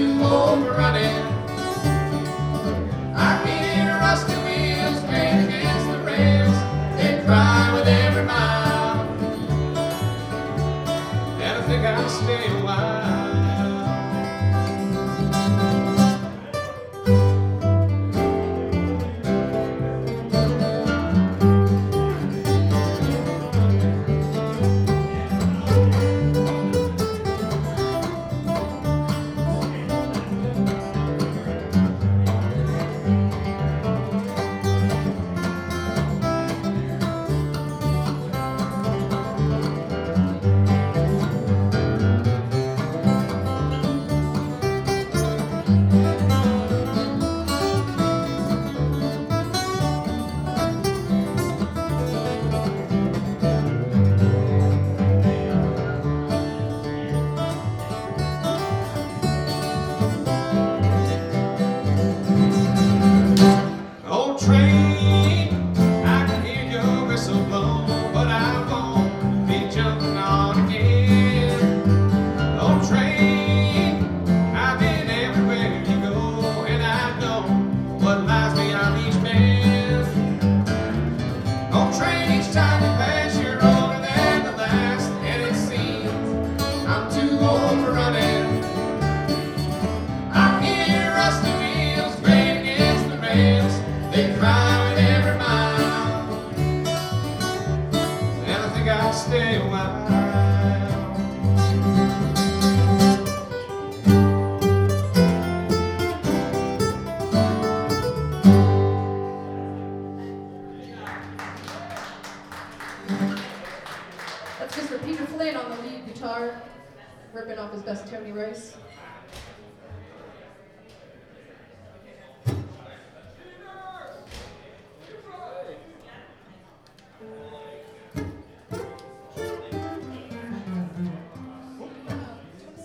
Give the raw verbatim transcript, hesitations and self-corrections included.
too old for running. I hear rusty wheels bang against the rails. They cry with every mile, and I think I'll stay a while. Train, I can hear your whistle blow, but I won't be jumping on again. Oh train, I've been everywhere you go, and I know what lies beyond each bend. Oh train, each time you pass, you're older than the last, and it seems I'm too old for running. I hear rusty wheels grate against the rails. They cry with every mile, and I think I'll stay a while. That's Mister Peter Flynn on the lead guitar, ripping off his best Tony Rice.